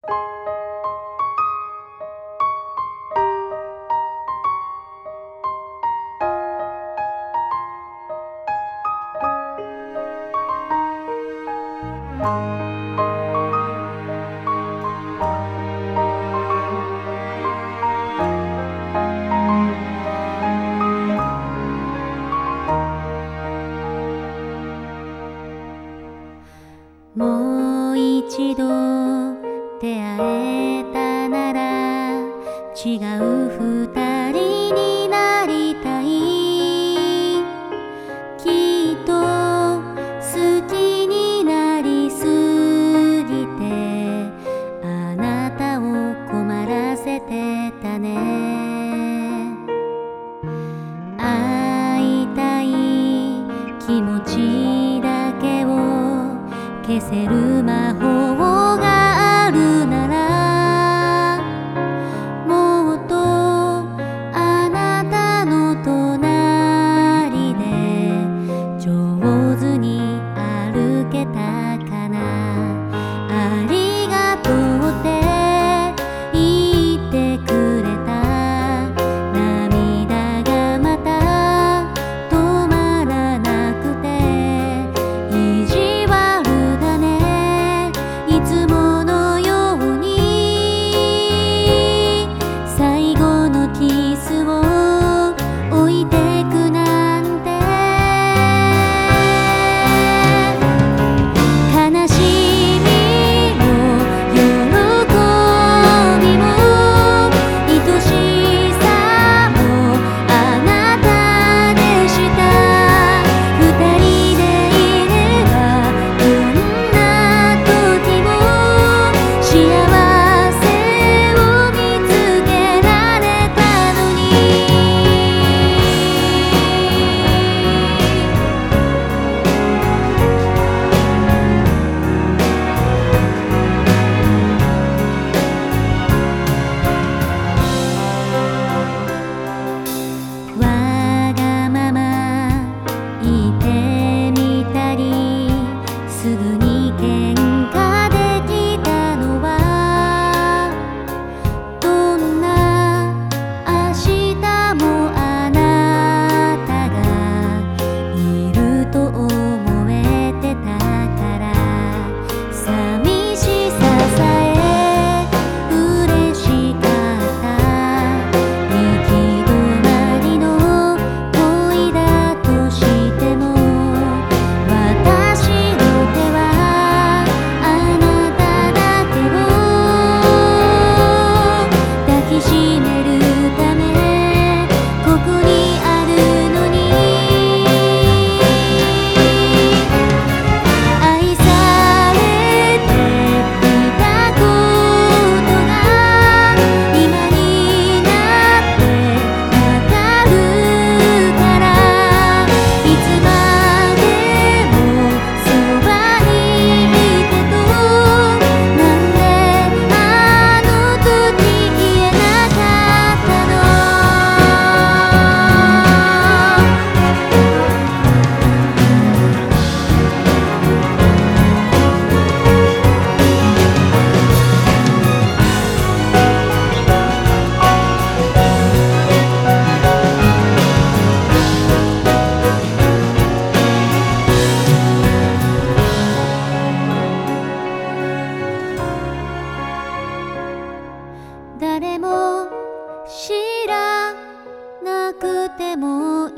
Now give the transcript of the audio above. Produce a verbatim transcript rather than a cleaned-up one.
もう一度出会えたなら違う二人になりたい。きっと好きになりすぎてあなたを困らせてたね。会いたい気持ちだけを消せる魔法があるならもっとあなたの隣で上手に歩けたかな。ありがとうって言ってくれた。涙がまた止まらなくて意地悪いつものように最後のキスを置いてくなんて。悲しみも喜びも愛しさもあなたでした。二人でいればどんな時も幸せを見つけられたのに。わがまま言ってみたりすぐに喧嘩できたのはどんな明日もあなたがいると思えてたから。寂しささえ嬉しかった。行き止まりの恋だとしても私の手はあなただけを抱きしめるためここにあるのに。愛されていたことが今になってわかるから。いつまでもそばにいてとなんであの時言えなかったの。誰も知らなくても